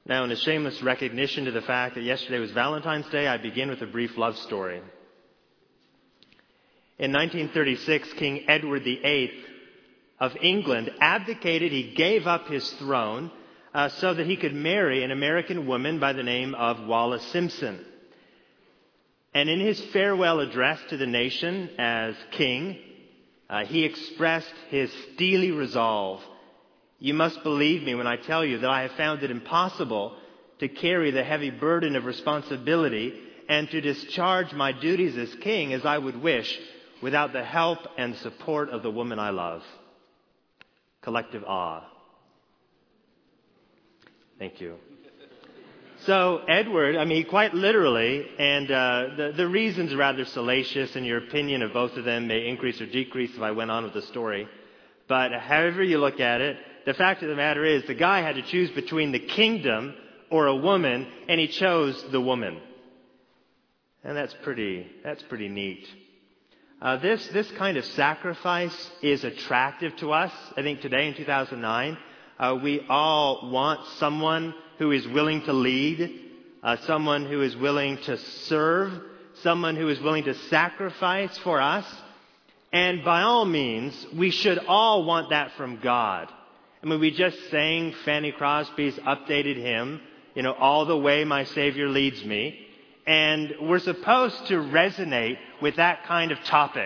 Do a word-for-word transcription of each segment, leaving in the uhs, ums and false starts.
Now, in a shameless recognition to the fact that yesterday was Valentine's Day, I begin with a brief love story. In nineteen thirty-six, King Edward the Eighth of England abdicated. He gave up his throne uh, so that he could marry an American woman by the name of Wallis Simpson. And in his farewell address to the nation as king, uh, he expressed his steely resolve. You must believe me when I tell you that I have found it impossible to carry the heavy burden of responsibility and to discharge my duties as king as I would wish without the help and support of the woman I love. Collective awe. Thank you. So Edward, I mean, quite literally, and uh, the, the reason's rather salacious, and your opinion of both of them may increase or decrease if I went on with the story. But however you look at it, the fact of the matter is the guy had to choose between the kingdom or a woman, and he chose the woman. And that's pretty, that's pretty neat. Uh, this, this kind of sacrifice is attractive to us. I think today in two thousand nine, uh, we all want someone who is willing to lead, uh, someone who is willing to serve, someone who is willing to sacrifice for us. And by all means, we should all want that from God. I mean, we just sang Fanny Crosby's updated hymn, you know, All the Way My Savior Leads Me. And we're supposed to resonate with that kind of topic.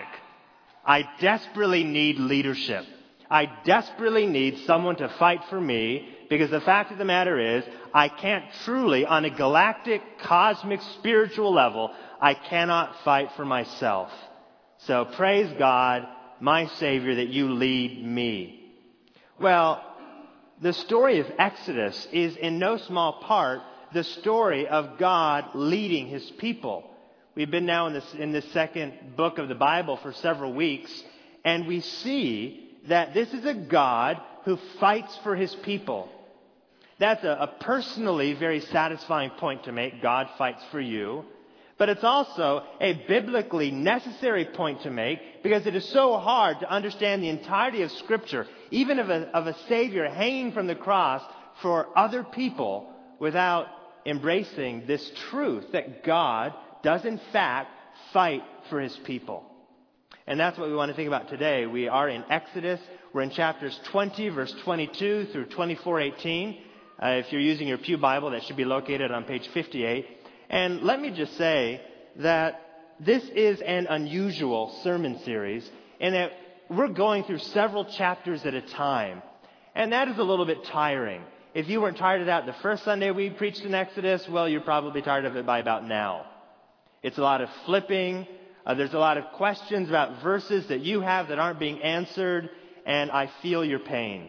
I desperately need leadership. I desperately need someone to fight for me, because the fact of the matter is, I can't truly, on a galactic, cosmic, spiritual level, I cannot fight for myself. So praise God, my Savior, that you lead me. Well, the story of Exodus is in no small part the story of God leading His people. We've been now in this in the second book of the Bible for several weeks, and we see that this is a God who fights for His people. That's a, a personally very satisfying point to make. God fights for you. But it's also a biblically necessary point to make, because it is so hard to understand the entirety of Scripture, even of a, of a Savior hanging from the cross for other people, without embracing this truth that God does in fact fight for His people. And that's what we want to think about today. We are in Exodus. We're in chapters twenty, verse twenty-two through twenty-four eighteen. Uh, if you're using your Pew Bible, that should be located on page fifty-eight. And let me just say that this is an unusual sermon series in that we're going through several chapters at a time. And that is a little bit tiring. If you weren't tired of that the first Sunday we preached in Exodus, well, you're probably tired of it by about now. It's a lot of flipping. Uh, there's a lot of questions about verses that you have that aren't being answered, and I feel your pain.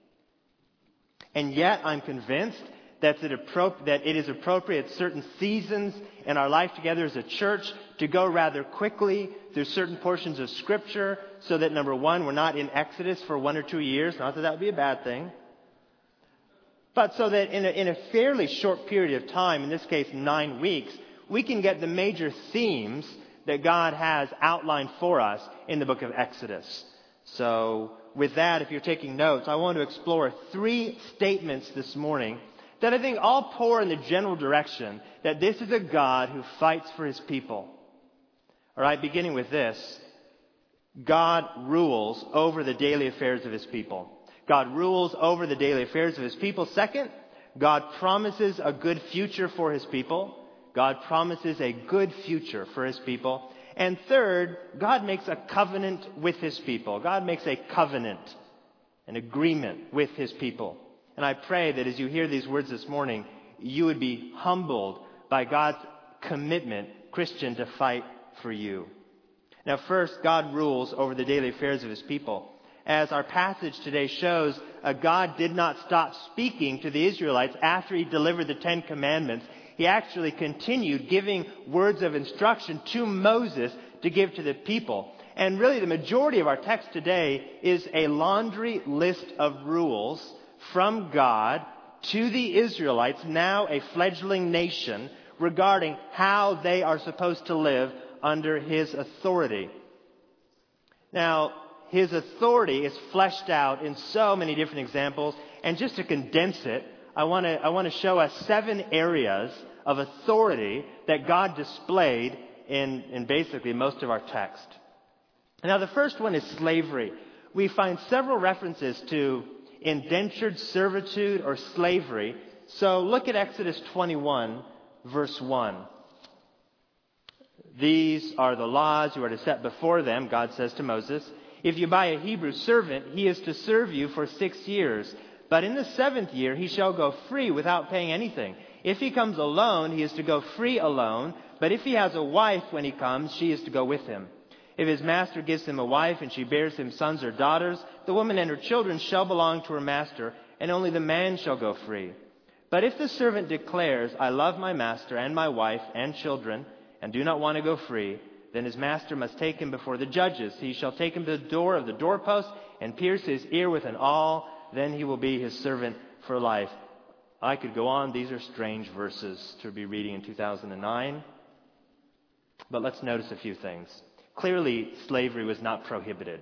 And yet I'm convinced that it is appropriate at certain seasons in our life together as a church to go rather quickly through certain portions of Scripture, so that, number one, we're not in Exodus for one or two years. Not that that would be a bad thing. But so that in a, in a fairly short period of time, in this case nine weeks, we can get the major themes that God has outlined for us in the book of Exodus. So with that, if you're taking notes, I want to explore three statements this morning that I think all pour in the general direction that this is a God who fights for His people. All right, beginning with this. God rules over the daily affairs of His people. God rules over the daily affairs of His people. Second, God promises a good future for His people. God promises a good future for His people. And third, God makes a covenant with His people. God makes a covenant, an agreement with His people. And I pray that as you hear these words this morning, you would be humbled by God's commitment, Christian, to fight for you. Now, first, God rules over the daily affairs of His people. As our passage today shows, uh, God did not stop speaking to the Israelites after He delivered the Ten Commandments. He actually continued giving words of instruction to Moses to give to the people. And really, the majority of our text today is a laundry list of rules from God to the Israelites, now a fledgling nation, regarding how they are supposed to live under His authority. Now, His authority is fleshed out in so many different examples, and just to condense it, I want to I want to show us seven areas of authority that God displayed in, in basically most of our text. Now, the first one is slavery. We find several references to indentured servitude or slavery. So look at Exodus twenty-one, verse one. These are the laws you are to set before them, God says to Moses. If you buy a Hebrew servant, he is to serve you for six years. But in the seventh year, he shall go free without paying anything. If he comes alone, he is to go free alone. But if he has a wife when he comes, she is to go with him. If his master gives him a wife and she bears him sons or daughters, the woman and her children shall belong to her master, and only the man shall go free. But if the servant declares, I love my master and my wife and children, and do not want to go free, then his master must take him before the judges. He shall take him to the door of the doorpost and pierce his ear with an awl. Then he will be his servant for life. I could go on. These are strange verses to be reading in two thousand nine. But let's notice a few things. Clearly, slavery was not prohibited.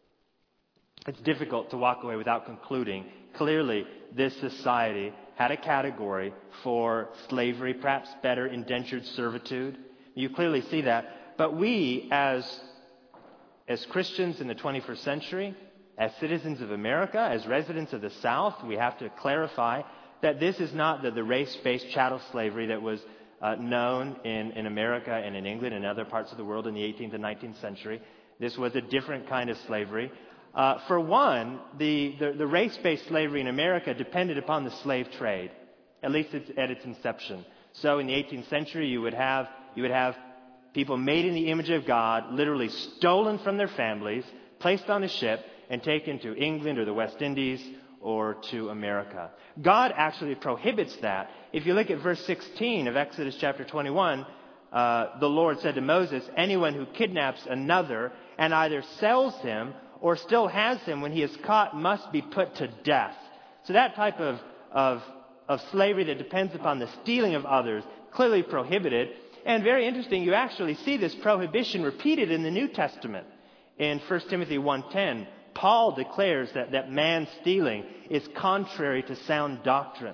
It's difficult to walk away without concluding. Clearly, this society had a category for slavery, perhaps better, indentured servitude. You clearly see that. But we, as, as Christians in the twenty-first century, as citizens of America, as residents of the South, we have to clarify that this is not the, the race-based chattel slavery that was uh, known in, in America and in England and other parts of the world in the eighteenth and nineteenth century. This was a different kind of slavery. Uh, for one, the, the, the race-based slavery in America depended upon the slave trade, at least it's, at its inception. So in the eighteenth century, you would have you would have people made in the image of God, literally stolen from their families, placed on a ship, and taken to England or the West Indies or to America. God actually prohibits that. If you look at verse sixteen of Exodus chapter twenty-one, uh, the Lord said to Moses, anyone who kidnaps another and either sells him or still has him when he is caught must be put to death. So that type of, of, of slavery that depends upon the stealing of others, clearly prohibited. And very interesting, you actually see this prohibition repeated in the New Testament. In First Timothy one ten, Paul declares that, that man stealing is contrary to sound doctrine.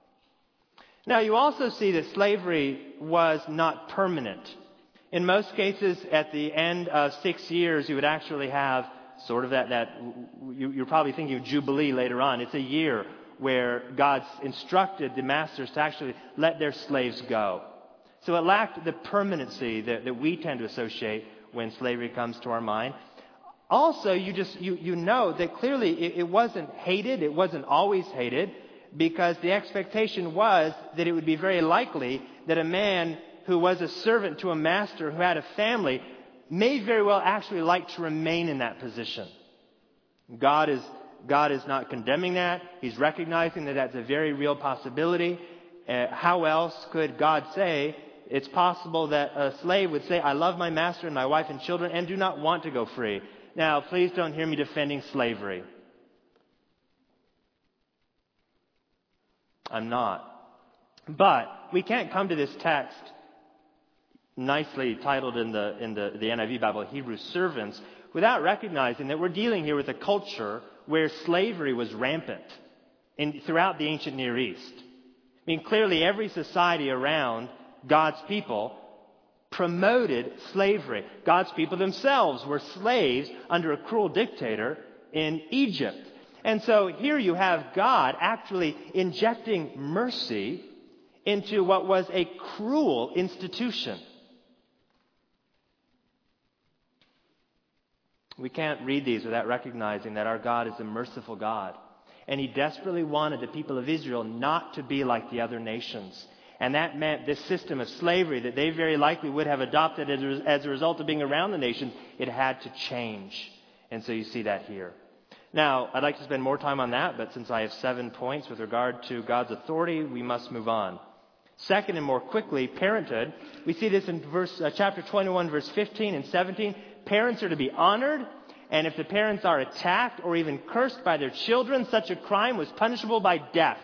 Now, you also see that slavery was not permanent. In most cases, at the end of six years, you would actually have sort of that, that you, you're probably thinking of Jubilee later on. It's a year where God's instructed the masters to actually let their slaves go. So it lacked the permanency that, that we tend to associate when slavery comes to our mind. Also, you just you, you know that clearly it, it wasn't hated. It wasn't always hated, because the expectation was that it would be very likely that a man who was a servant to a master who had a family may very well actually like to remain in that position. God is God is not condemning that. He's recognizing that that's a very real possibility. Uh, how else could God say it's possible that a slave would say, I love my master and my wife and children and do not want to go free? Now, please don't hear me defending slavery. I'm not. But we can't come to this text, nicely titled in the in the, the N I V Bible, Hebrew servants, without recognizing that we're dealing here with a culture where slavery was rampant in, throughout the ancient Near East. I mean, clearly every society around God's people promoted slavery. God's people themselves were slaves under a cruel dictator in Egypt. And so here you have God actually injecting mercy into what was a cruel institution. We can't read these without recognizing that our God is a merciful God. And He desperately wanted the people of Israel not to be like the other nations. And that meant this system of slavery that they very likely would have adopted as a, as a result of being around the nations, it had to change. And so you see that here. Now, I'd like to spend more time on that, but since I have seven points with regard to God's authority, we must move on. Second, and more quickly, parenthood. We see this in verse uh, chapter twenty-one, verse fifteen and seventeen. Parents are to be honored, and if the parents are attacked or even cursed by their children, such a crime was punishable by death.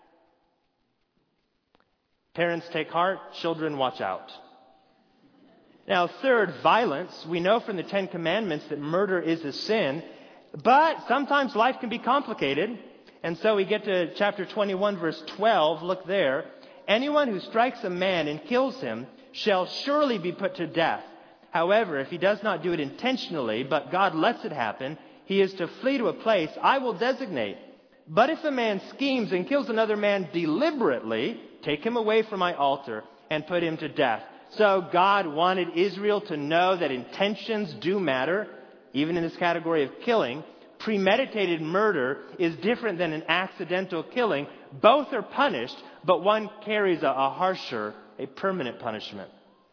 Parents, take heart. Children, watch out. Now, third, violence. We know from the Ten Commandments that murder is a sin, but sometimes life can be complicated. And so we get to chapter twenty-one, verse twelve. Look there. Anyone who strikes a man and kills him shall surely be put to death. However, if he does not do it intentionally, but God lets it happen, he is to flee to a place I will designate. But if a man schemes and kills another man deliberately, take him away from my altar and put him to death. So God wanted Israel to know that intentions do matter, even in this category of killing. Premeditated murder is different than an accidental killing. Both are punished, but one carries a, a harsher, a permanent punishment.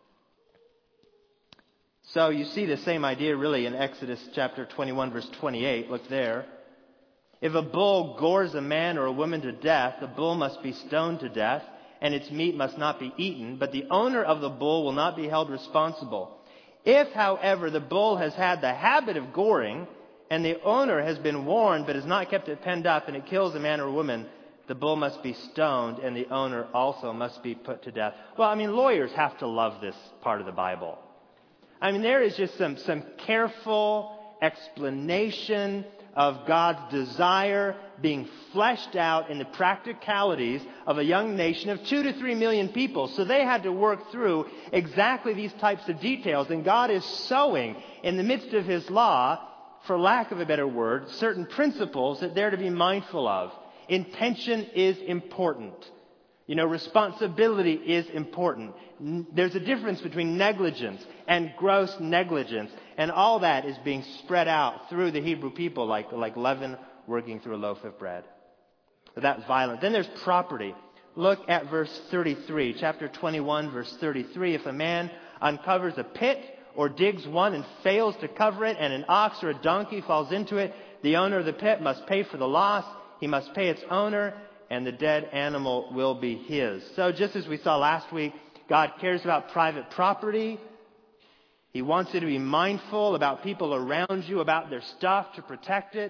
So you see the same idea really in Exodus chapter twenty-one, verse twenty-eight. Look there. If a bull gores a man or a woman to death, the bull must be stoned to death, and its meat must not be eaten, but the owner of the bull will not be held responsible. If, however, the bull has had the habit of goring, and the owner has been warned but has not kept it penned up, and it kills a man or a woman, the bull must be stoned, and the owner also must be put to death. Well, I mean, lawyers have to love this part of the Bible. I mean, there is just some, some careful explanation of God's desire being fleshed out in the practicalities of a young nation of two to three million people. So they had to work through exactly these types of details. And God is sowing in the midst of His law, for lack of a better word, certain principles that they're to be mindful of. Intention is important. You know, responsibility is important. There's a difference between negligence and gross negligence. And all that is being spread out through the Hebrew people like, like leaven working through a loaf of bread. But that's violent. Then there's property. Look at verse thirty-three. Chapter twenty-one, verse thirty-three. If a man uncovers a pit or digs one and fails to cover it, and an ox or a donkey falls into it, the owner of the pit must pay for the loss. He must pay its owner, and the dead animal will be his. So just as we saw last week, God cares about private property. He wants you to be mindful about people around you, about their stuff, to protect it.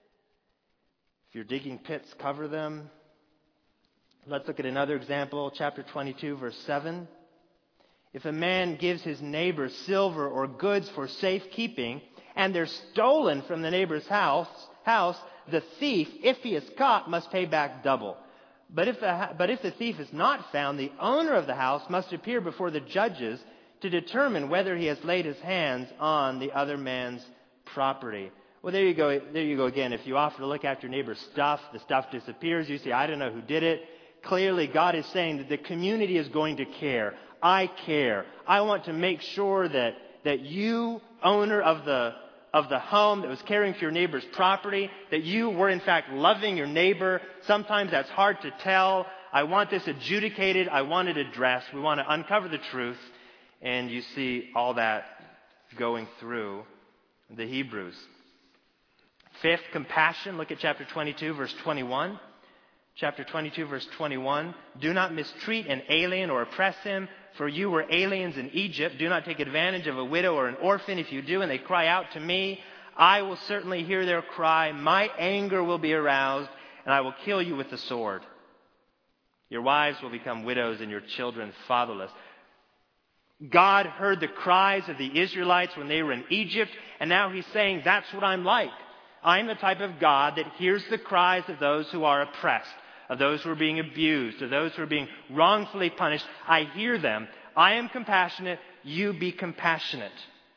If you're digging pits, cover them. Let's look at another example, chapter twenty-two, verse seven. If a man gives his neighbor silver or goods for safekeeping, and they're stolen from the neighbor's house, house, the thief, if he is caught, must pay back double. But if the, but if the thief is not found, the owner of the house must appear before the judges to determine whether he has laid his hands on the other man's property. Well, there you go. There you go again. If you offer to look after your neighbor's stuff, the stuff disappears. You say, I don't know who did it. Clearly, God is saying that the community is going to care. I care. I want to make sure that, that you, owner of the of the home that was caring for your neighbor's property, that you were in fact loving your neighbor. Sometimes that's hard to tell. I want this adjudicated. I want it addressed. We want to uncover the truth. And you see all that going through the Hebrews. Fifth, compassion. Look at chapter twenty-two, verse twenty-one. Chapter twenty-two, verse twenty-one. Do not mistreat an alien or oppress him, for you were aliens in Egypt. Do not take advantage of a widow or an orphan. If you do, and they cry out to me, I will certainly hear their cry. My anger will be aroused, and I will kill you with the sword. Your wives will become widows, and your children fatherless. God heard the cries of the Israelites when they were in Egypt, and now He's saying, that's what I'm like. I'm the type of God that hears the cries of those who are oppressed, of those who are being abused, of those who are being wrongfully punished. I hear them. I am compassionate. You be compassionate.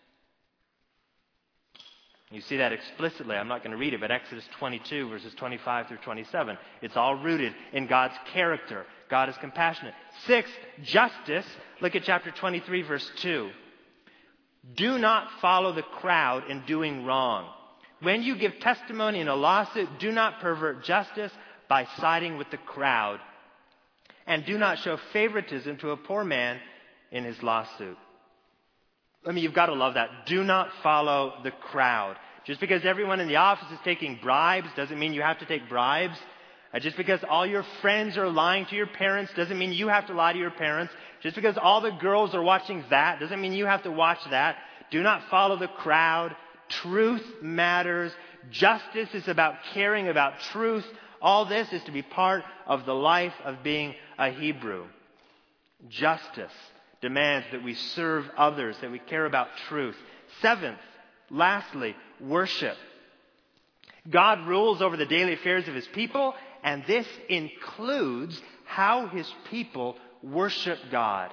You see that explicitly. I'm not going to read it, but Exodus twenty-two, verses twenty-five through twenty-seven. It's all rooted in God's character. God is compassionate. Sixth, justice. Look at chapter twenty-three, verse two. Do not follow the crowd in doing wrong. When you give testimony in a lawsuit, do not pervert justice by siding with the crowd. And do not show favoritism to a poor man in his lawsuit. I mean, you've got to love that. Do not follow the crowd. Just because everyone in the office is taking bribes doesn't mean you have to take bribes. Uh, just because all your friends are lying to your parents doesn't mean you have to lie to your parents. Just because all the girls are watching that doesn't mean you have to watch that. Do not follow the crowd. Truth matters. Justice is about caring about truth. All this is to be part of the life of being a Hebrew. Justice demands that we serve others, that we care about truth. Seventh, lastly, worship. God rules over the daily affairs of his people, and this includes how his people worship God.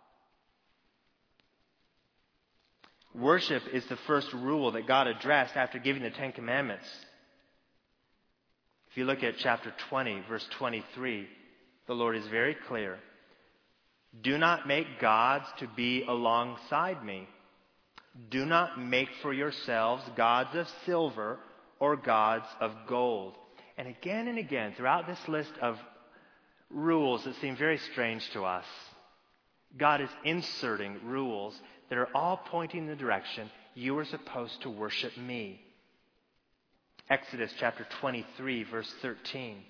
Worship is the first rule that God addressed after giving the Ten Commandments. If you look at chapter twenty, verse twenty-three, the Lord is very clear. Do not make gods to be alongside me. Do not make for yourselves gods of silver or gods of gold. And again and again, throughout this list of rules that seem very strange to us, God is inserting rules that are all pointing in the direction you are supposed to worship me. Exodus chapter twenty-three, verse thirteen.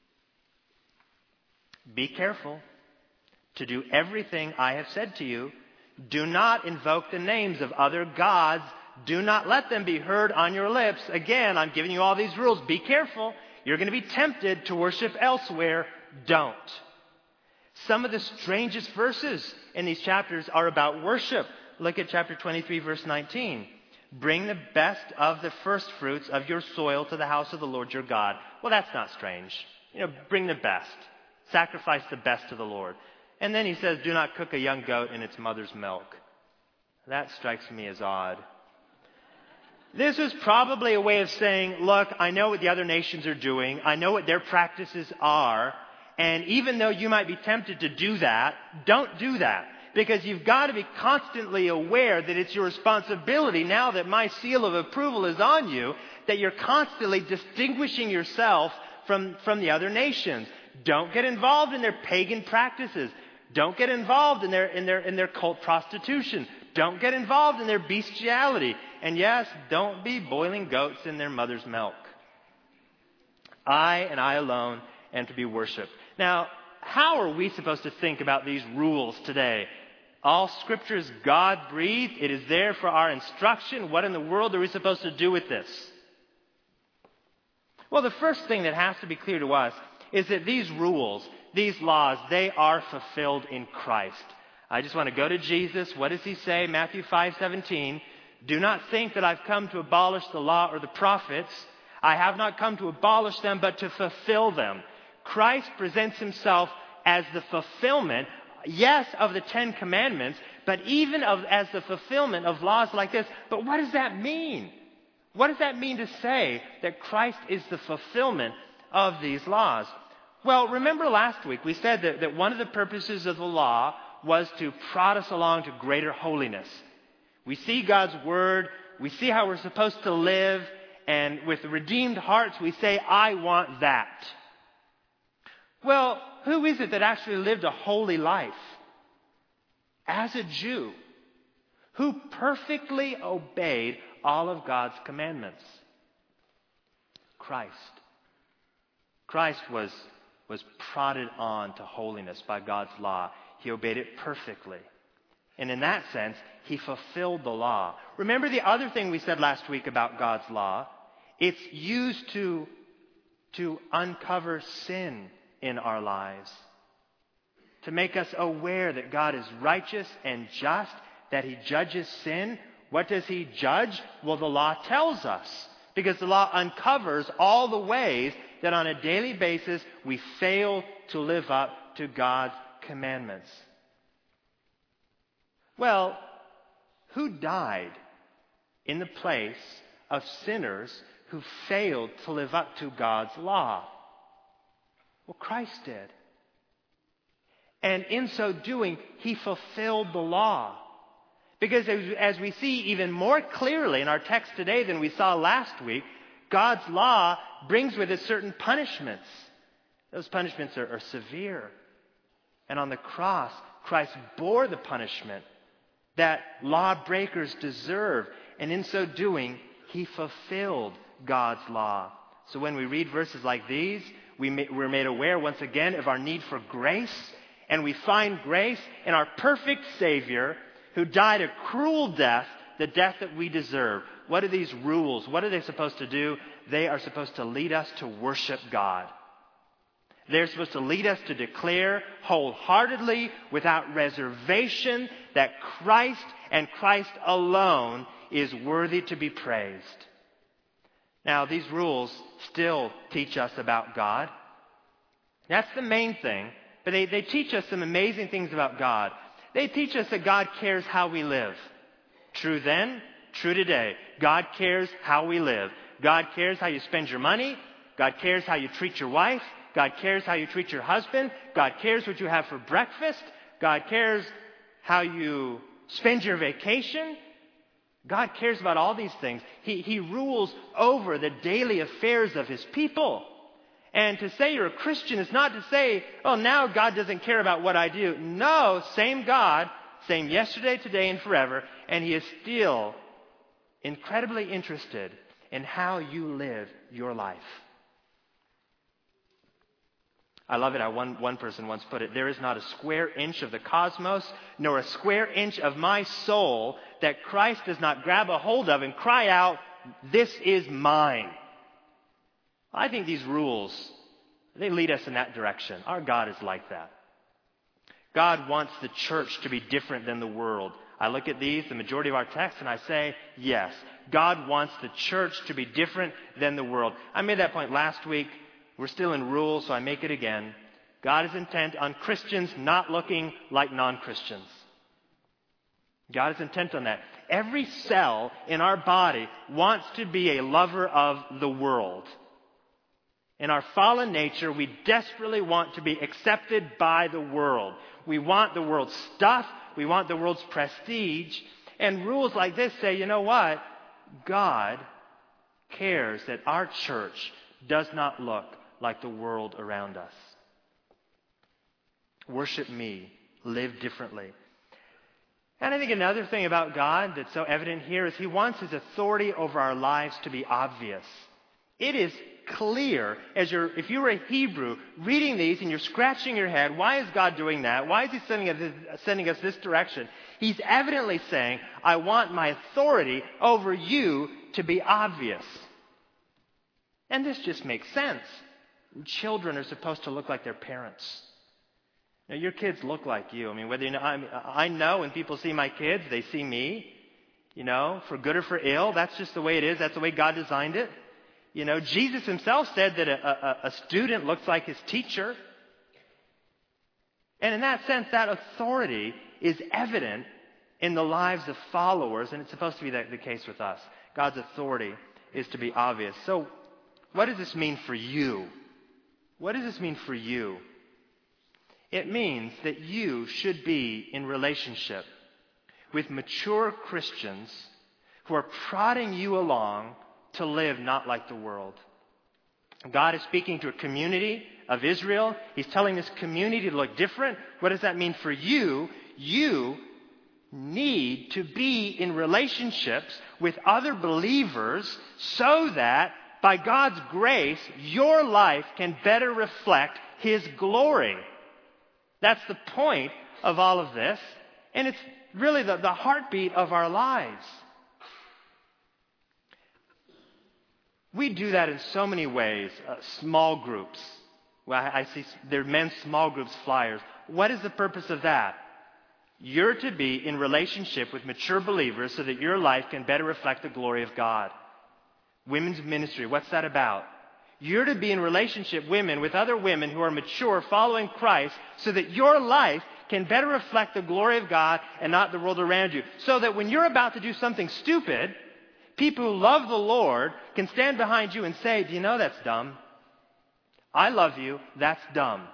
Be careful to do everything I have said to you. Do not invoke the names of other gods. Do not let them be heard on your lips. Again, I'm giving you all these rules. Be careful. You're going to be tempted to worship elsewhere. Don't. Some of the strangest verses in these chapters are about worship. Look at chapter twenty-three, verse nineteen. Bring the best of the first fruits of your soil to the house of the Lord your God. Well, that's not strange. You know, bring the best. Sacrifice the best to the Lord. And then he says, do not cook a young goat in its mother's milk. That strikes me as odd. This was probably a way of saying, look, I know what the other nations are doing. I know what their practices are. And even though you might be tempted to do that, don't do that. Because you've got to be constantly aware that it's your responsibility, now that my seal of approval is on you, that you're constantly distinguishing yourself from, from the other nations. Don't get involved in their pagan practices. Don't get involved in their, in their, in their cult prostitution. Don't get involved in their bestiality. And yes, don't be boiling goats in their mother's milk. I and I alone am to be worshipped. Now, how are we supposed to think about these rules today? All Scripture is God-breathed. It is there for our instruction. What in the world are we supposed to do with this? Well, the first thing that has to be clear to us is that these rules, these laws, they are fulfilled in Christ. I just want to go to Jesus. What does he say? Matthew five seventeen. Do not think that I've come to abolish the law or the prophets. I have not come to abolish them, but to fulfill them. Christ presents himself as the fulfillment, yes, of the Ten Commandments, but even of, as the fulfillment of laws like this. But what does that mean? What does that mean to say that Christ is the fulfillment of these laws? Well, remember last week we said that, that one of the purposes of the law was to prod us along to greater holiness. We see God's word, we see how we're supposed to live, and with redeemed hearts we say, I want that. Well, who is it that actually lived a holy life? As a Jew, who perfectly obeyed all of God's commandments? Christ. Christ was, was prodded on to holiness by God's law. He obeyed it perfectly. And in that sense, he fulfilled the law. Remember the other thing we said last week about God's law? It's used to, to uncover sin in our lives. To make us aware that God is righteous and just, that he judges sin. What does he judge? Well, the law tells us. Because the law uncovers all the ways that on a daily basis we fail to live up to God's commandments. Well, who died in the place of sinners who failed to live up to God's law? Well, Christ did. And in so doing, he fulfilled the law. Because as we see even more clearly in our text today than we saw last week, God's law brings with it certain punishments. Those punishments are, are severe. And on the cross, Christ bore the punishment that lawbreakers deserve. And in so doing, he fulfilled God's law. So when we read verses like these, we may, we're made aware once again of our need for grace. And we find grace in our perfect Savior who died a cruel death, the death that we deserve. What are these rules? What are they supposed to do? They are supposed to lead us to worship God. They're supposed to lead us to declare wholeheartedly, without reservation, that Christ and Christ alone is worthy to be praised. Now, these rules still teach us about God. That's the main thing. But they, they teach us some amazing things about God. They teach us that God cares how we live. True then, true today. God cares how we live. God cares how you spend your money. God cares how you treat your wife. God cares how you treat your husband. God cares what you have for breakfast. God cares how you spend your vacation. God cares about all these things. He, he rules over the daily affairs of His people. And to say you're a Christian is not to say, oh, now God doesn't care about what I do. No, same God, same yesterday, today, and forever. And He is still incredibly interested in how you live your life. I love it how one, one person once put it, there is not a square inch of the cosmos, nor a square inch of my soul that Christ does not grab a hold of and cry out, this is mine. I think these rules, they lead us in that direction. Our God is like that. God wants the church to be different than the world. I look at these, the majority of our texts, and I say, yes, God wants the church to be different than the world. I made that point last week. We're still in rules, so I make it again. God is intent on Christians not looking like non-Christians. God is intent on that. Every cell in our body wants to be a lover of the world. In our fallen nature, we desperately want to be accepted by the world. We want the world's stuff. We want the world's prestige. And rules like this say, you know what? God cares that our church does not look like the world around us. Worship me. Live differently. And I think another thing about God that's so evident here is He wants His authority over our lives to be obvious. It is clear, as you're, if you were a Hebrew reading these and you're scratching your head, why is God doing that? Why is He sending us, sending us this direction? He's evidently saying, I want my authority over you to be obvious. And this just makes sense. Children are supposed to look like their parents. Now, your kids look like you. I mean, whether you know, I, I know when people see my kids, they see me. You know, for good or for ill, that's just the way it is. That's the way God designed it. You know, Jesus Himself said that a, a, a student looks like his teacher. And in that sense, that authority is evident in the lives of followers, and it's supposed to be the, the case with us. God's authority is to be obvious. So, what does this mean for you? What does this mean for you? It means that you should be in relationship with mature Christians who are prodding you along to live not like the world. God is speaking to a community of Israel. He's telling this community to look different. What does that mean for you? You need to be in relationships with other believers so that by God's grace, your life can better reflect His glory. That's the point of all of this. And it's really the, the heartbeat of our lives. We do that in so many ways. Uh, small groups. Well, I, I see there are men's small groups flyers. What is the purpose of that? You're to be in relationship with mature believers so that your life can better reflect the glory of God. Women's ministry, what's that about? You're to be in relationship, women, with other women who are mature, following Christ, so that your life can better reflect the glory of God and not the world around you. So that when you're about to do something stupid, people who love the Lord can stand behind you and say, do you know that's dumb? I love you, that's dumb.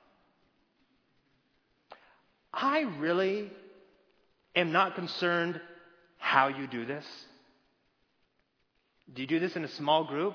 I really am not concerned how you do this. Do you do this in a small group?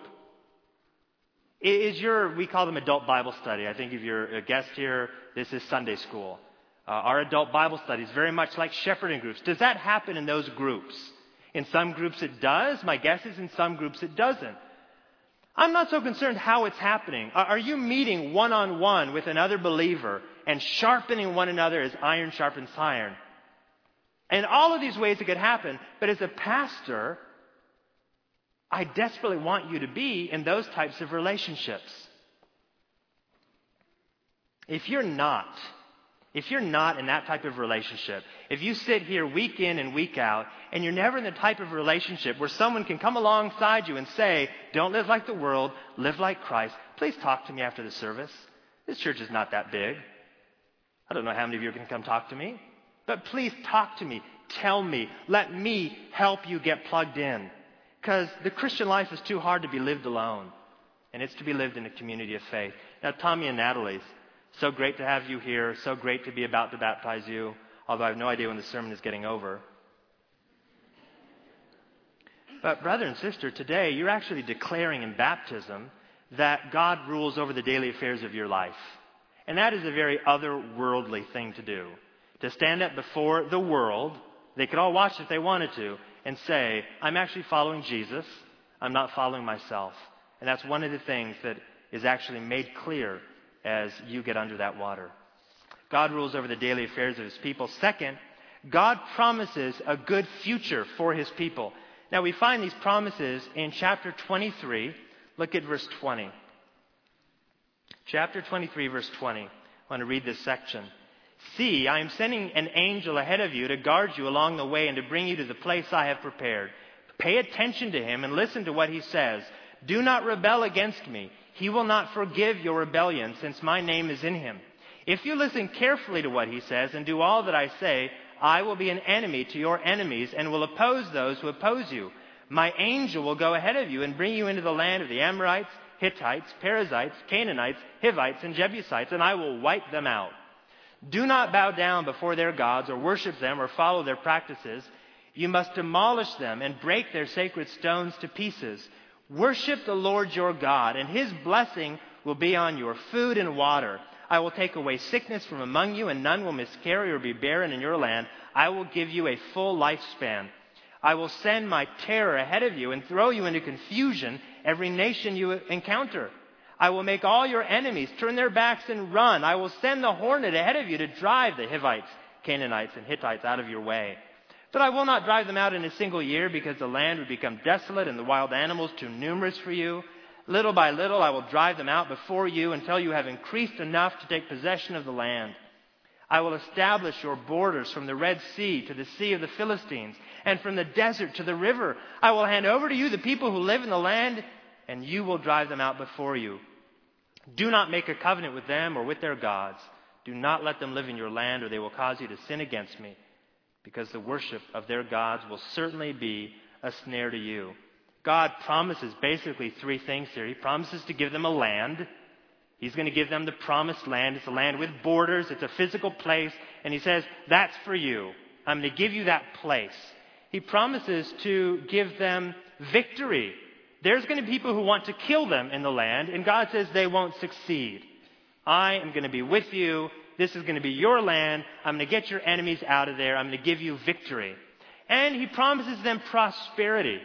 Is your, we call them adult Bible study. I think if you're a guest here, this is Sunday school. Uh, our adult Bible study is very much like shepherding groups. Does that happen in those groups? In some groups it does. My guess is in some groups it doesn't. I'm not so concerned how it's happening. Are you meeting one-on-one with another believer and sharpening one another as iron sharpens iron? In all of these ways it could happen. But as a pastor, I desperately want you to be in those types of relationships. If you're not, If you're not in that type of relationship, if you sit here week in and week out, and you're never in the type of relationship where someone can come alongside you and say, don't live like the world, live like Christ, please talk to me after the service. This church is not that big. I don't know how many of you can come talk to me, but please talk to me. Tell me. Let me help you get plugged in. Because the Christian life is too hard to be lived alone, and it's to be lived in a community of faith. Now, Tommy and Natalie's, so great to have you here. So great to be about to baptize you, although I have no idea when the sermon is getting over. But brother and sister, today you're actually declaring in baptism that God rules over the daily affairs of your life. And that is a very otherworldly thing to do. To stand up before the world, they could all watch if they wanted to, and say, I'm actually following Jesus. I'm not following myself. And that's one of the things that is actually made clear as you get under that water. God rules over the daily affairs of his people. Second, God promises a good future for his people. Now we find these promises in chapter twenty-three. Look at verse twenty. Chapter twenty-three, verse twenty. I want to read this section. See, I am sending an angel ahead of you to guard you along the way and to bring you to the place I have prepared. Pay attention to him and listen to what he says. Do not rebel against me. He will not forgive your rebellion, since my name is in him. If you listen carefully to what he says and do all that I say, I will be an enemy to your enemies and will oppose those who oppose you. My angel will go ahead of you and bring you into the land of the Amorites, Hittites, Perizzites, Canaanites, Hivites, and Jebusites, and I will wipe them out. Do not bow down before their gods or worship them or follow their practices. You must demolish them and break their sacred stones to pieces. Worship the Lord your God, and his blessing will be on your food and water. I will take away sickness from among you, and none will miscarry or be barren in your land. I will give you a full lifespan. I will send my terror ahead of you and throw you into confusion every nation you encounter. I will make all your enemies turn their backs and run. I will send the hornet ahead of you to drive the Hivites, Canaanites, and Hittites out of your way. But I will not drive them out in a single year, because the land would become desolate and the wild animals too numerous for you. Little by little I will drive them out before you until you have increased enough to take possession of the land. I will establish your borders from the Red Sea to the Sea of the Philistines, and from the desert to the river. I will hand over to you the people who live in the land, and you will drive them out before you. Do not make a covenant with them or with their gods. Do not let them live in your land, or they will cause you to sin against me, because the worship of their gods will certainly be a snare to you. God promises basically three things here. He promises to give them a land. He's going to give them the promised land. It's a land with borders. It's a physical place. And he says, that's for you. I'm going to give you that place. He promises to give them victory. There's going to be people who want to kill them in the land, and God says they won't succeed. I am going to be with you. This is going to be your land. I'm going to get your enemies out of there. I'm going to give you victory. And he promises them prosperity.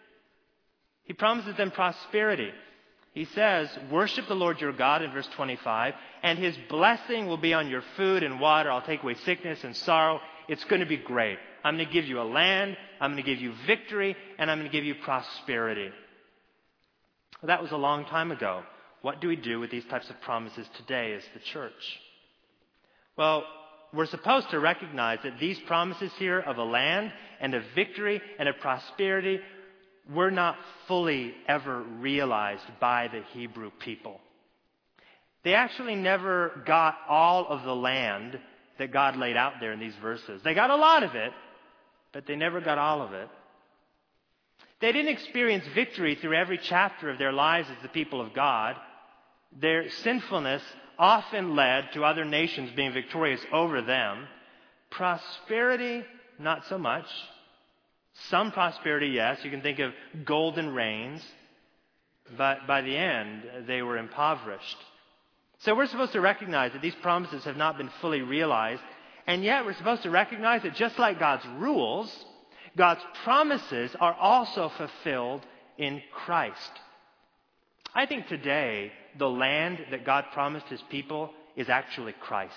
He promises them prosperity. He says, worship the Lord your God in verse twenty-five, and his blessing will be on your food and water. I'll take away sickness and sorrow. It's going to be great. I'm going to give you a land. I'm going to give you victory, and I'm going to give you prosperity. Well, that was a long time ago. What do we do with these types of promises today as the church? Well, we're supposed to recognize that these promises here of a land and of victory and of prosperity were not fully ever realized by the Hebrew people. They actually never got all of the land that God laid out there in these verses. They got a lot of it, but they never got all of it. They didn't experience victory through every chapter of their lives as the people of God. Their sinfulness often led to other nations being victorious over them. Prosperity, not so much. Some prosperity, yes. You can think of golden rains. But by the end, they were impoverished. So we're supposed to recognize that these promises have not been fully realized. And yet we're supposed to recognize that just like God's rules, God's promises are also fulfilled in Christ. I think today, the land that God promised his people is actually Christ.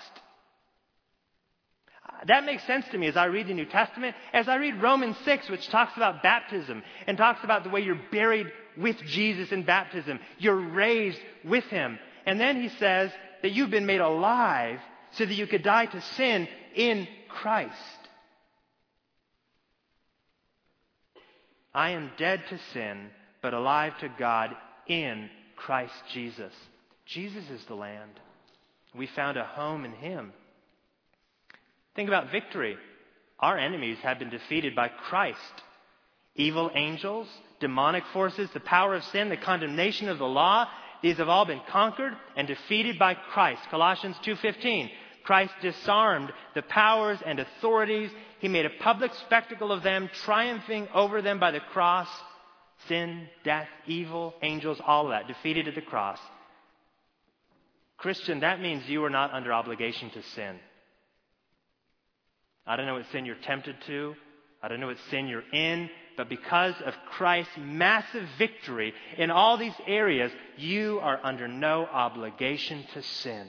That makes sense to me as I read the New Testament, as I read Romans six, which talks about baptism and talks about the way you're buried with Jesus in baptism. You're raised with him. And then he says that you've been made alive so that you could die to sin in Christ. I am dead to sin, but alive to God in Christ Jesus. Jesus is the land. We found a home in Him. Think about victory. Our enemies have been defeated by Christ. Evil angels, demonic forces, the power of sin, the condemnation of the law, these have all been conquered and defeated by Christ. Colossians two fifteen. Christ disarmed the powers and authorities. He made a public spectacle of them, triumphing over them by the cross. Sin, death, evil, angels, all of that defeated at the cross. Christian, that means you are not under obligation to sin. I don't know what sin you're tempted to. I don't know what sin you're in. But because of Christ's massive victory in all these areas, you are under no obligation to sin.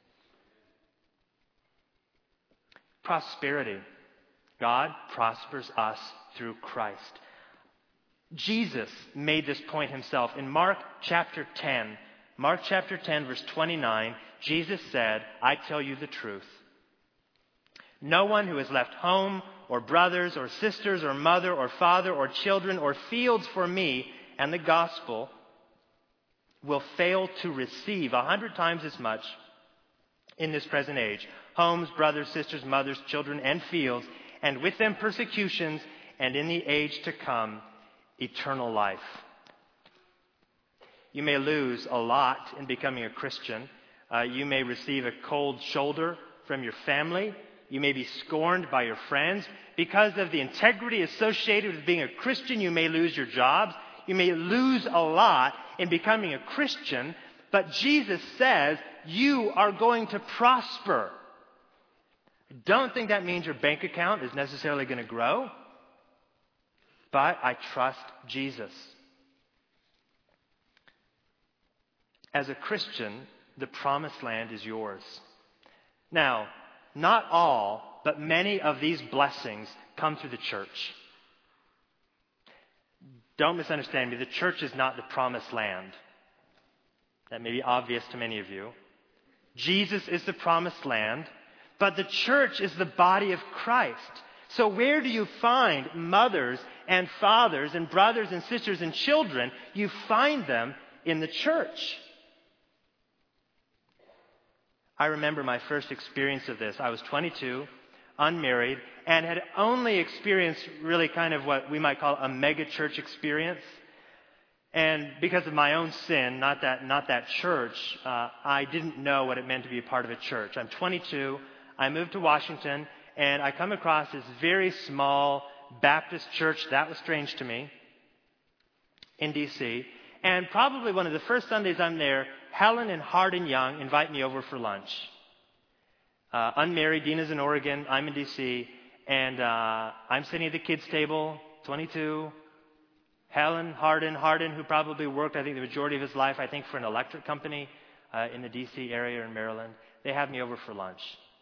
Prosperity. God prospers us through Christ. Jesus made this point himself. In Mark chapter ten, Mark chapter ten, verse twenty-nine, Jesus said, I tell you the truth. No one who has left home or brothers or sisters or mother or father or children or fields for me and the gospel will fail to receive a hundred times as much in this present age. Homes, brothers, sisters, mothers, children, and fields, and with them persecutions, and in the age to come, eternal life. You may lose a lot in becoming a Christian. Uh, you may receive a cold shoulder from your family. You may be scorned by your friends. Because of the integrity associated with being a Christian, you may lose your jobs. You may lose a lot in becoming a Christian. But Jesus says you are going to prosper. I don't think that means your bank account is necessarily going to grow. But I trust Jesus. As a Christian, the promised land is yours. Now, not all, but many of these blessings come through the church. Don't misunderstand me. The church is not the promised land. That may be obvious to many of you. Jesus is the promised land, but the church is the body of Christ. So where do you find mothers and fathers and brothers and sisters and children? You find them in the church. I remember my first experience of this. I was twenty-two, unmarried, and had only experienced really kind of what we might call a mega church experience. And because of my own sin, not that not that church, uh, I didn't know what it meant to be a part of a church. I'm twenty-two. I moved to Washington, and I come across this very small Baptist church. That was strange to me, in D C And probably one of the first Sundays I'm there, Helen and Hardin Young invite me over for lunch. Uh, unmarried, Dina's in Oregon, I'm in D C, and uh, I'm sitting at the kids' table, twenty-two. Helen, Hardin, Hardin, who probably worked, I think, the majority of his life, I think, for an electric company uh, in the D C area in Maryland. They have me over for lunch.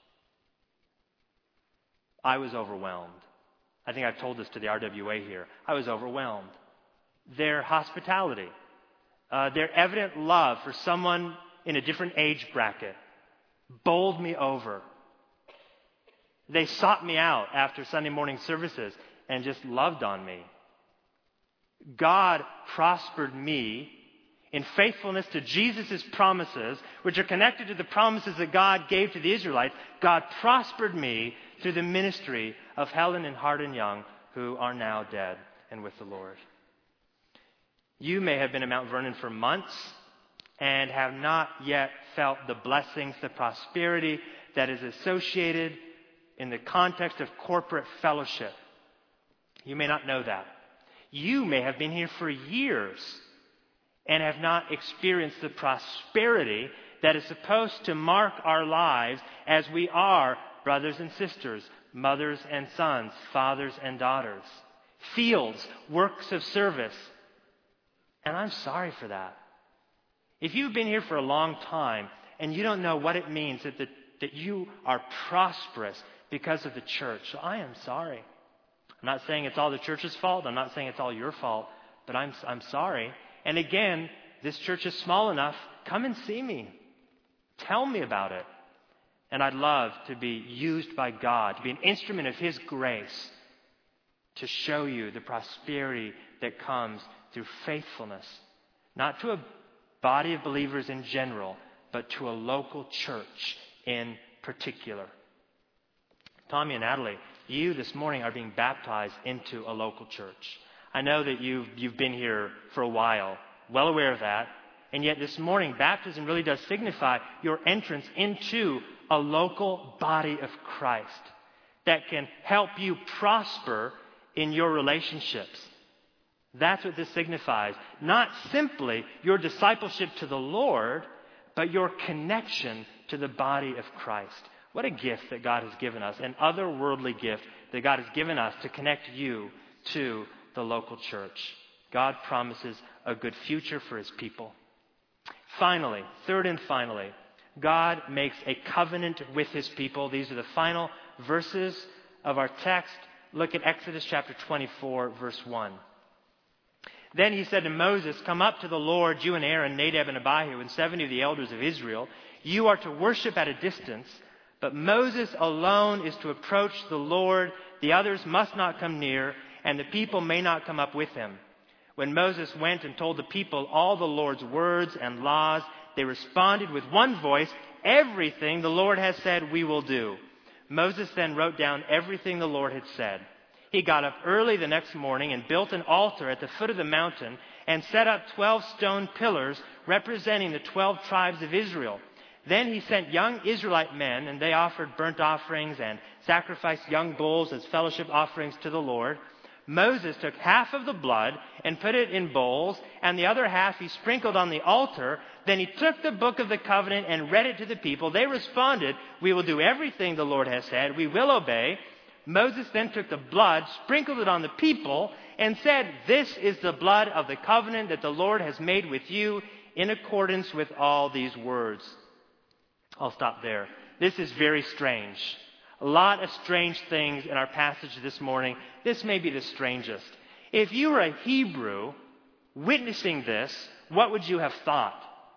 I was overwhelmed. I think I've told this to the R W A here. I was overwhelmed. Their hospitality, uh, their evident love for someone in a different age bracket bowled me over. They sought me out after Sunday morning services and just loved on me. God prospered me in faithfulness to Jesus' promises, which are connected to the promises that God gave to the Israelites. God prospered me through the ministry of Helen and Hardin Young, who are now dead and with the Lord. You may have been at Mount Vernon for months and have not yet felt the blessings, the prosperity that is associated in the context of corporate fellowship. You may not know that. You may have been here for years and have not experienced the prosperity that is supposed to mark our lives as we are brothers and sisters, mothers and sons, fathers and daughters, fields, works of service. And I'm sorry for that. If you've been here for a long time and you don't know what it means that, the, that you are prosperous because of the church, so I am sorry. I'm not saying it's all the church's fault. I'm not saying it's all your fault, but I'm, I'm sorry. And again, this church is small enough. Come and see me. Tell me about it. And I'd love to be used by God, to be an instrument of His grace, to show you the prosperity that comes through faithfulness, not to a body of believers in general, but to a local church in particular. Tommy and Natalie, you this morning are being baptized into a local church. I know that you've, you've been here for a while, well aware of that, and yet this morning baptism really does signify your entrance into a local body of Christ that can help you prosper in your relationships. That's what this signifies. Not simply your discipleship to the Lord, but your connection to the body of Christ. What a gift that God has given us, an otherworldly gift that God has given us to connect you to the local church. God promises a good future for His people. Finally, third and finally, God makes a covenant with His people. These are the final verses of our text. Look at Exodus chapter twenty-four, verse one. Then he said to Moses, "Come up to the Lord, you and Aaron, Nadab and Abihu, and seventy of the elders of Israel. You are to worship at a distance, but Moses alone is to approach the Lord. The others must not come near, and the people may not come up with him." When Moses went and told the people all the Lord's words and laws, they responded with one voice, "Everything the Lord has said, we will do." Moses then wrote down everything the Lord had said. He got up early the next morning and built an altar at the foot of the mountain and set up twelve stone pillars representing the twelve tribes of Israel. Then he sent young Israelite men, and they offered burnt offerings and sacrificed young bulls as fellowship offerings to the Lord. Moses took half of the blood and put it in bowls, and the other half he sprinkled on the altar. Then he took the book of the covenant and read it to the people. They responded, "We will do everything the Lord has said. We will obey." Moses then took the blood, sprinkled it on the people, and said, "This is the blood of the covenant that the Lord has made with you in accordance with all these words." I'll stop there. This is very strange. A lot of strange things in our passage this morning. This may be the strangest. If you were a Hebrew witnessing this, what would you have thought?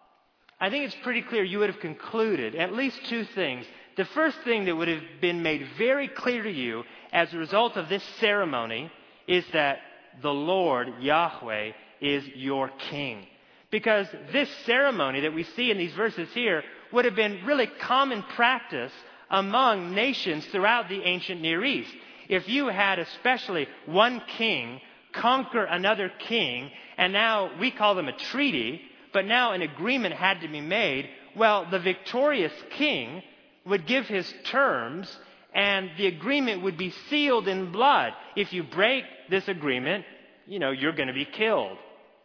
I think it's pretty clear you would have concluded at least two things. The first thing that would have been made very clear to you as a result of this ceremony is that the Lord, Yahweh, is your king. Because this ceremony that we see in these verses here would have been really common practice among nations throughout the ancient Near East. If you had especially one king conquer another king, and now we call them a treaty, but now an agreement had to be made, well, the victorious king would give his terms, and the agreement would be sealed in blood. If you break this agreement, you know, you're going to be killed.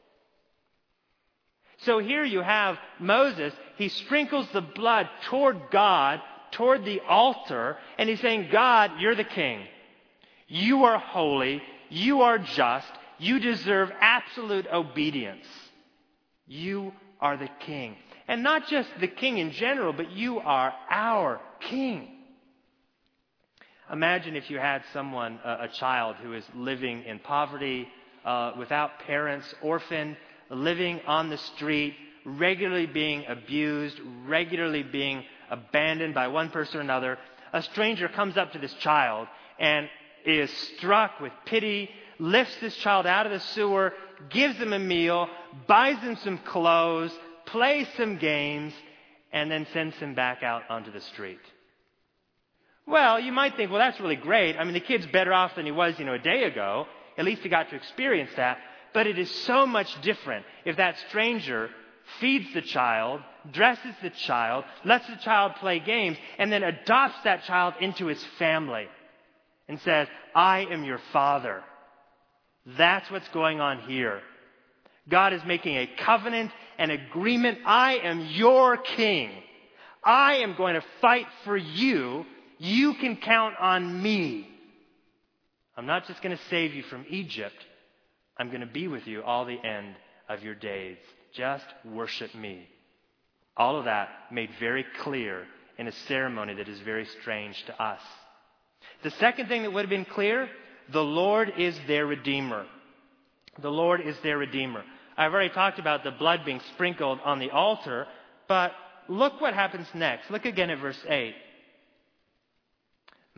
So here you have Moses. He sprinkles the blood toward God, toward the altar, and he's saying, "God, you're the king. You are holy. You are just. You deserve absolute obedience. You are the king." And not just the king in general, but you are our king. Imagine if you had someone, a, a child who is living in poverty, uh, without parents, orphaned, living on the street, regularly being abused, regularly being abandoned by one person or another. A stranger comes up to this child and is struck with pity, lifts this child out of the sewer, gives him a meal, buys him some clothes, plays some games, and then sends him back out onto the street. Well, you might think, well, that's really great. I mean, the kid's better off than he was, you know, a day ago. At least he got to experience that. But it is so much different if that stranger feeds the child, dresses the child, lets the child play games, and then adopts that child into his family and says, "I am your father." That's what's going on here. God is making a covenant, an agreement. I am your king. I am going to fight for you. You can count on me. I'm not just going to save you from Egypt. I'm going to be with you all the end of your days. Just worship me. All of that made very clear in a ceremony that is very strange to us. The second thing that would have been clear, the Lord is their Redeemer. The Lord is their Redeemer. I've already talked about the blood being sprinkled on the altar, but look what happens next. Look again at verse eight.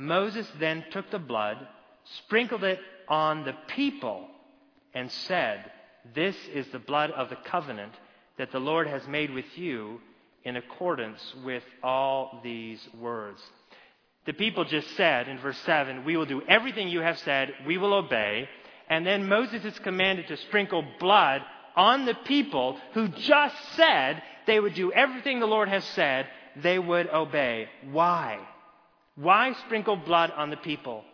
Moses then took the blood, sprinkled it on the people, and said, "This is the blood of the covenant that the Lord has made with you in accordance with all these words." The people just said in verse seven, "We will do everything you have said, we will obey." And then Moses is commanded to sprinkle blood on the people who just said they would do everything the Lord has said, they would obey. Why? Why sprinkle blood on the people?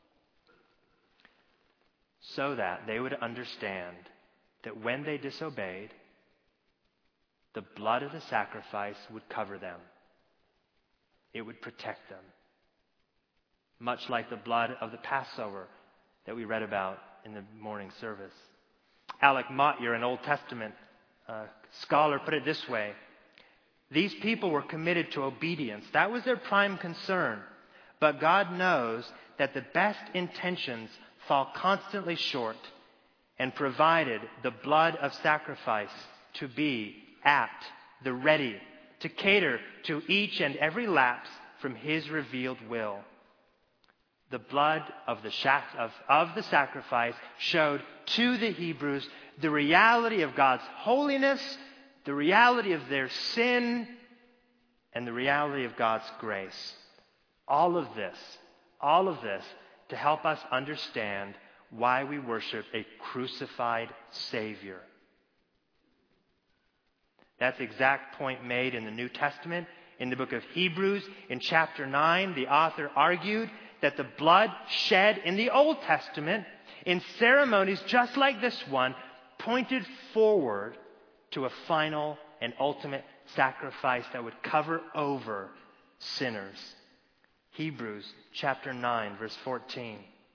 So that they would understand that when they disobeyed, the blood of the sacrifice would cover them. It would protect them. Much like the blood of the Passover that we read about in the morning service. Alec Motyer, an Old Testament uh, scholar, put it this way. These people were committed to obedience. That was their prime concern. But God knows that the best intentions fall constantly short, and provided the blood of sacrifice to be at the ready, to cater to each and every lapse from His revealed will. The blood of the, shaft of, of the sacrifice showed to the Hebrews the reality of God's holiness, the reality of their sin, and the reality of God's grace. All of this, all of this to help us understand why we worship a crucified Savior. That's the exact point made in the New Testament. In the book of Hebrews, in chapter nine, the author argued that the blood shed in the Old Testament in ceremonies just like this one pointed forward to a final and ultimate sacrifice that would cover over sinners. Hebrews chapter nine, verse fourteen.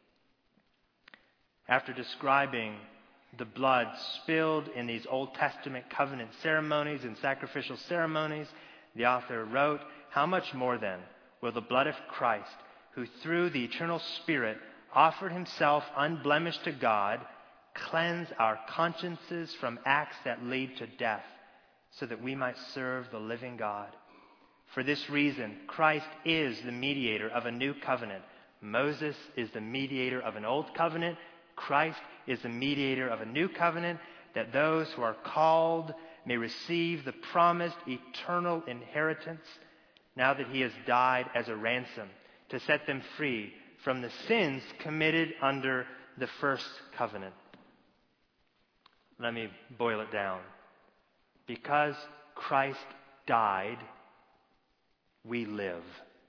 After describing the blood spilled in these Old Testament covenant ceremonies and sacrificial ceremonies, the author wrote, "How much more then will the blood of Christ, who through the eternal Spirit offered Himself unblemished to God, cleanse our consciences from acts that lead to death, so that we might serve the living God? For this reason, Christ is the mediator of a new covenant. Moses is the mediator of an old covenant. Christ is the mediator of a new covenant, that those who are called may receive the promised eternal inheritance, now that He has died as a ransom to set them free from the sins committed under the first covenant." Let me boil it down. Because Christ died, we live.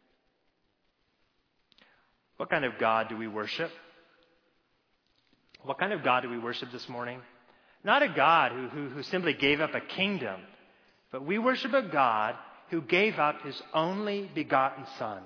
What kind of God do we worship? What kind of God do we worship this morning? Not a God who, who, who simply gave up a kingdom, but we worship a God who gave up His only begotten Son,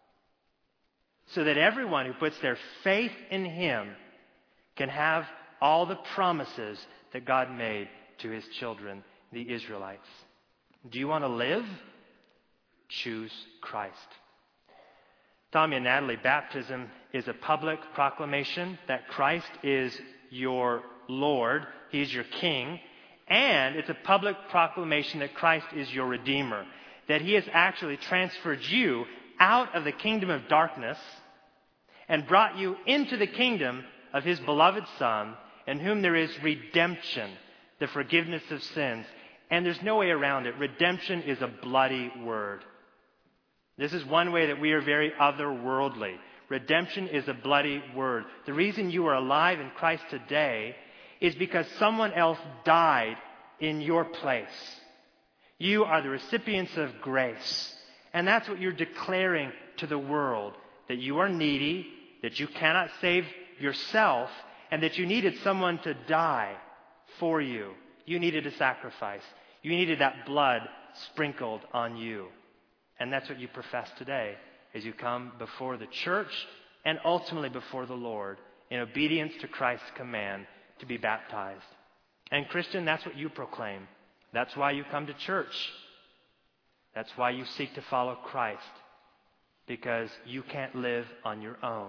so that everyone who puts their faith in Him can have all the promises that God made to His children, the Israelites. Do you want to live? Choose Christ. Tommy and Natalie, baptism is a public proclamation that Christ is your Lord, He's your King, and it's a public proclamation that Christ is your Redeemer, that He has actually transferred you out of the kingdom of darkness and brought you into the kingdom of His beloved Son, in whom there is redemption, the forgiveness of sins. And there's no way around it. Redemption is a bloody word. This is one way that we are very otherworldly. Redemption is a bloody word. The reason you are alive in Christ today is because someone else died in your place. You are the recipients of grace. And that's what you're declaring to the world, that you are needy, that you cannot save yourself, and that you needed someone to die for you. You needed a sacrifice. You needed that blood sprinkled on you. And that's what you profess today as you come before the church and ultimately before the Lord in obedience to Christ's command to be baptized. And Christian, that's what you proclaim. That's why you come to church. That's why you seek to follow Christ, because you can't live on your own.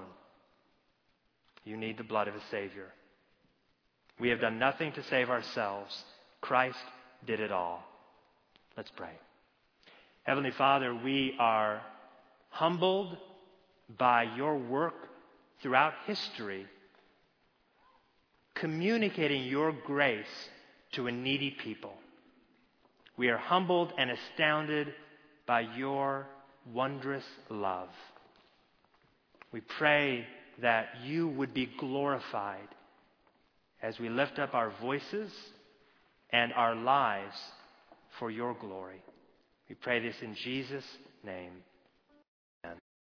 You need the blood of a Savior. We have done nothing to save ourselves. Christ did it all. Let's pray. Heavenly Father, we are humbled by your work throughout history, communicating your grace to a needy people. We are humbled and astounded by your wondrous love. We pray that you would be glorified as we lift up our voices and our lives for your glory. We pray this in Jesus' name.